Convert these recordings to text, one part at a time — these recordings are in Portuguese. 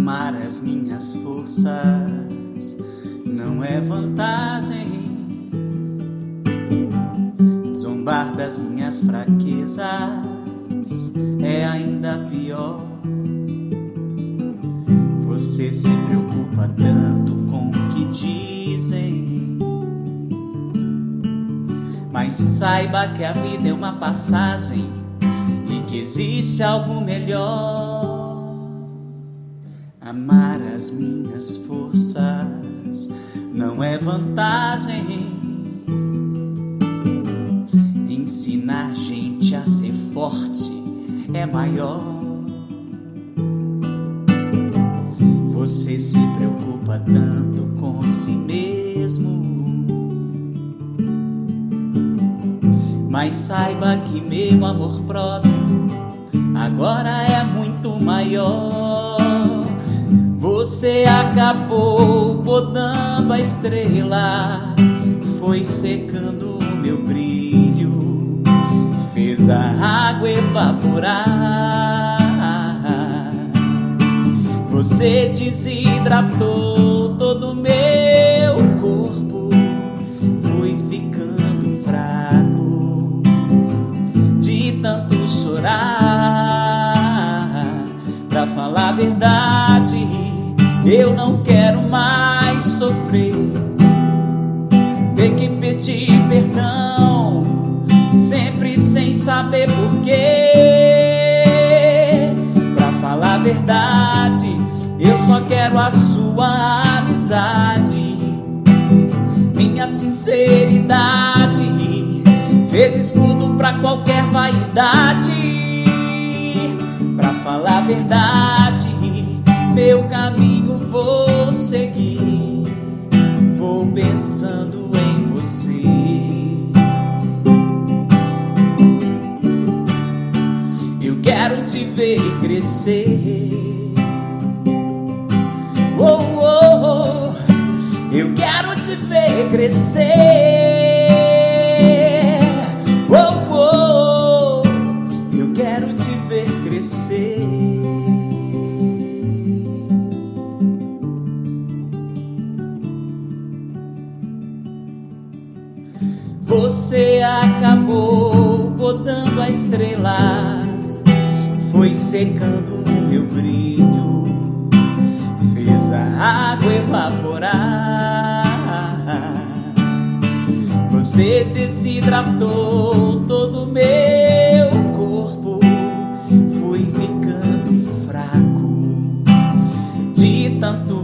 Amar as minhas forças não é vantagem. Zombar das minhas fraquezas é ainda pior. Você se preocupa tanto com o que dizem, mas saiba que a vida é uma passagem e que existe algo melhor. Amar as minhas forças não é vantagem. Ensinar gente a ser forte é maior. Você se preocupa tanto com si mesmo, mas saiba que meu amor próprio agora é muito maior. Você acabou podando a estrela, foi secando o meu brilho, fez a água evaporar. Você desidratou todo o meu corpo, fui ficando fraco de tanto chorar. Pra falar a verdade, eu não quero mais sofrer, ter que pedir perdão, sempre sem saber porquê. Pra falar a verdade, eu só quero a sua amizade, minha sinceridade, fez escudo pra qualquer vaidade. Pra falar a verdade, meu caminho vou seguir, vou pensando em você. Eu quero te ver crescer. Oh, oh, oh. Eu quero te ver crescer. Oh, oh, oh. Eu quero te ver crescer. Você acabou podando a estrela, foi secando o meu brilho, fez a água evaporar. Você desidratou todo o meu corpo, fui ficando fraco de tanto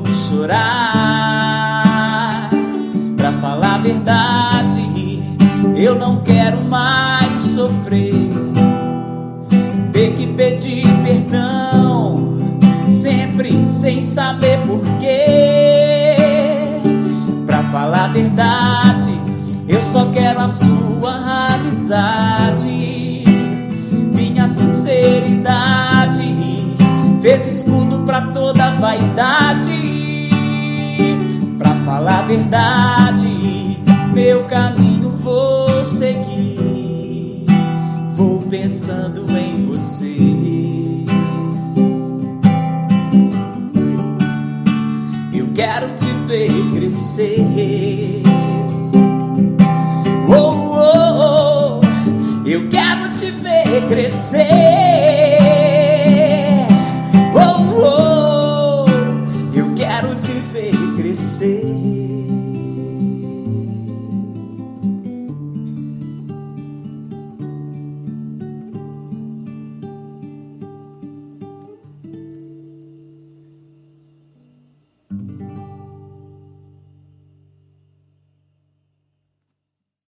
chorar. Pra falar a verdade, eu não quero mais sofrer, ter que pedir perdão, sempre sem saber porquê. Pra falar a verdade, eu só quero a sua amizade, minha sinceridade, fez escudo pra toda vaidade. Pra falar a verdade, meu caminho vou seguir, vou pensando em você. Eu quero te ver crescer. Oh, oh, oh. Eu quero te ver crescer.